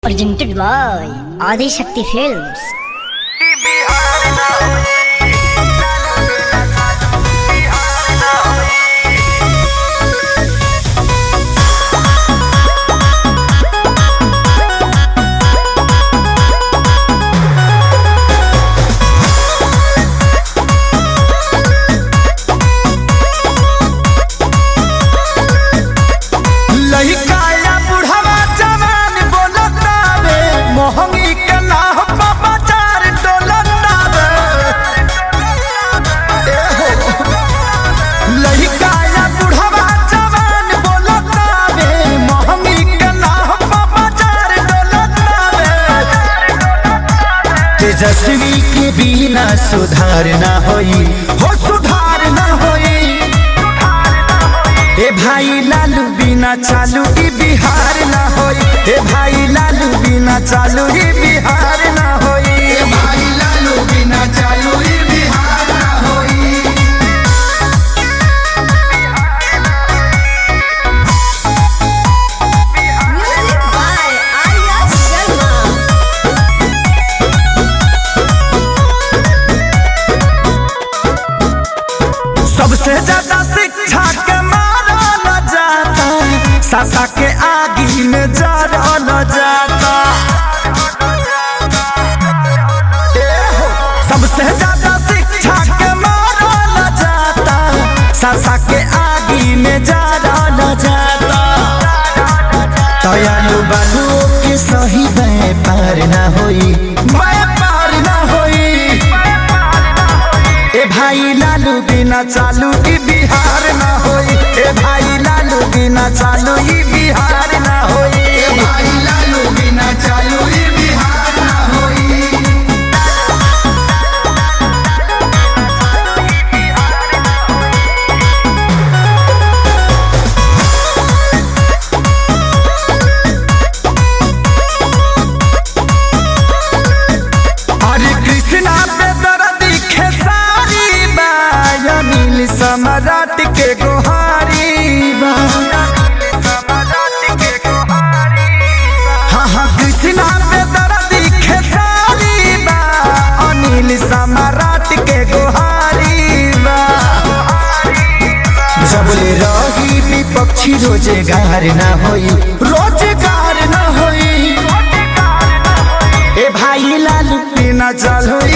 Presented by Adi Shakti Films. Tejashwi के बिना सुधार ना होई, हो सुधार ना होई। ए भाई लालू बिना चालू ई बिहार ना होई। ए भाई लालू बिना चालू ई बिहार ना होई। ए भाई लालू बिना चालू ई बिहार ना होई। Music by Arya Sharma. सबसे ज्यादा शिक्षा के मारल जाता, सासा के आगी में जरल जाता। सबसे ज्यादा शिक्षा के मारल जाता, सासा के आगी में जरल जाता। दयालु बालू के सही व्यापार ना होई, व्यापार ना होई। ए भाई लालू बिना चालू ई बिहार ना होई। ए भाई लालू बिना चालू ई बिहार ना होई। ए भाई लालू बिना चालू ई बिहार ना होई। हरे कृष्णा पे दर्द खेसारी बा, अनिल सम्राट के गोहारी बा। हाँ हाँ कृष्णा पे दर्द खेसारी बा, अनिल सम्राट के गोहारी बा। जबले रही विपक्षी रोजगार ना होई, रोजगार ना होई। ए भाई लालू बिना चालू